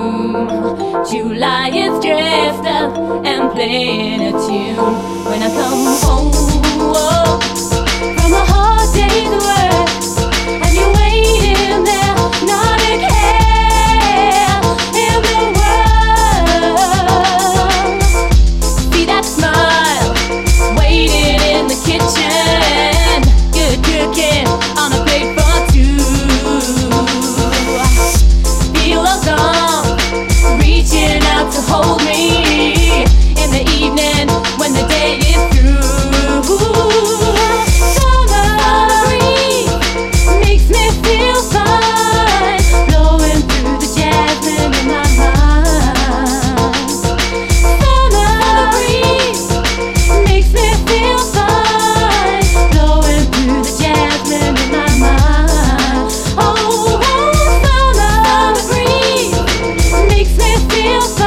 room. July is dressed up and playing a tune. When I come home from a hard day's work, and you're waiting there, not a care in the world. See that smile waiting in the kitchen, good cooking on a plate for two. Feel those arms reaching out to hold me in the evening when the day is through. Summer breeze makes me feel fine, blowing through the jasmine in my mind. Summer breeze makes me feel fine, blowing through the jasmine in my mind. Oh, summer breeze makes me feel